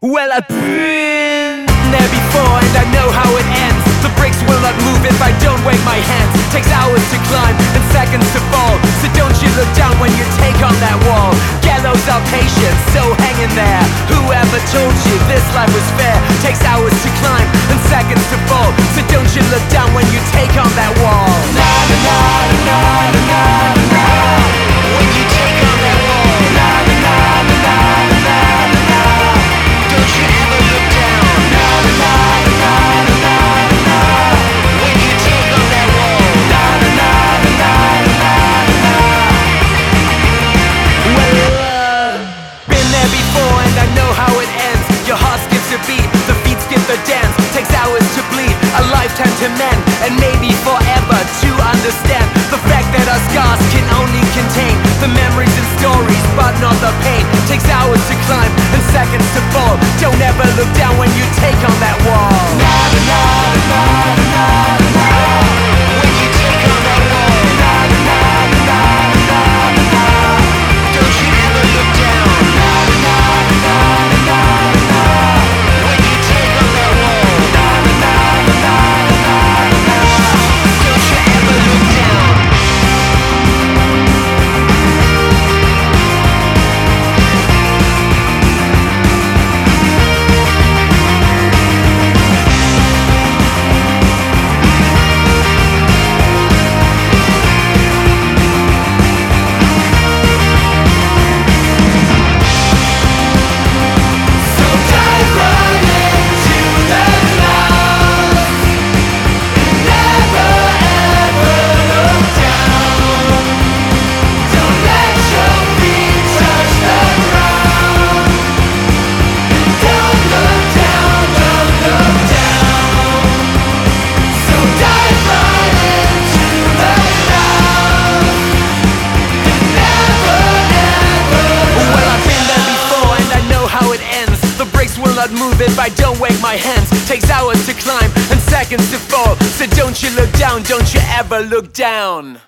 Well, I've been there before and I know how it ends. The bricks will not move if I don't wave my hands. Takes hours to climb and seconds to fall. So don't you look down when you take on that wall. Gallows are patient, so hang in there. Whoever told you this life was fair? Takes hours to climb and seconds to fall. So don't you look down when you take on that wall. Na na na na na na na. When you take on that wall. Na na na na na na na. Don't you ever look down. Na na na na na na na. When you take on that wall. Na na na na na na. Well, been there before and I know how it ends. Your heart skips a beat, the feet skip the dance. Takes hours to bleed, a lifetime to mend, and maybe forever to understand the fact that our scars can only contain the memories and stories, but not the pain. Takes hours to climb and seconds to fall. Don't ever look down when you take on that wall. Na na na na na na. When you take on that wall. Na na na na na na. Don't you ever look down. Na na na na na na. When you take on that wall. Na na na na na na. Don't you ever look down. Move if I don't wave my hands. Takes hours to climb and seconds to fall. So don't you look down, don't you ever look down.